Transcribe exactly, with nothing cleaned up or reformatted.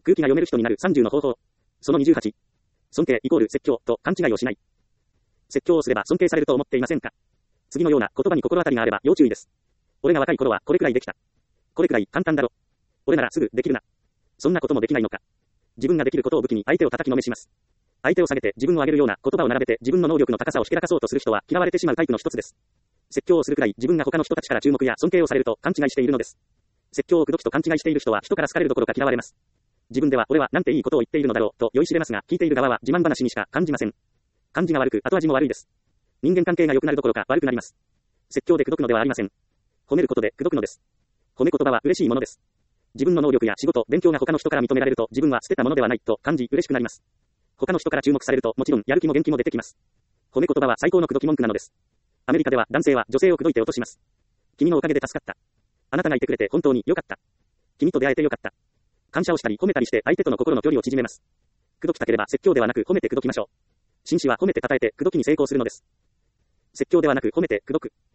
空気が読める人になるさんじゅうの方法。そのにじゅうはち。尊敬イコール説教と勘違いをしない。説教をすれば尊敬されると思っていませんか？次のような言葉に心当たりがあれば要注意です。俺が若い頃はこれくらいできた。これくらい簡単だろ。俺ならすぐできるな。そんなこともできないのか。自分ができることを武器に相手を叩きのめします。相手を下げて自分を上げるような言葉を並べて自分の能力の高さをひけらかそうとする人は嫌われてしまうタイプの一つです。説教をするくらい自分が他の人たちから注目や尊敬をされると勘違いしているのです。説教を口説きと勘違いしている人は人から好かれるどころか嫌われます。自分では俺はなんていいことを言っているのだろうと酔いしれますが、聞いている側は自慢話にしか感じません。感じが悪く後味も悪いです。人間関係が良くなるどころか悪くなります。説教で口説くのではありません。褒めることで口説くのです。褒め言葉は嬉しいものです。自分の能力や仕事、勉強が他の人から認められると自分は捨てたものではないと感じ嬉しくなります。他の人から注目されるともちろんやる気も元気も出てきます。褒め言葉は最高の口説き文句なのです。アメリカでは男性は女性を口説いて落とします。君のおかげで助かった。あなたがいてくれて本当に良かった。君と出会えて良かった。感謝をしたり褒めたりして相手との心の距離を縮めます。口説きたければ説教ではなく褒めて口説きましょう。紳士は褒めて称えて口説きに成功するのです。説教ではなく褒めて口説く。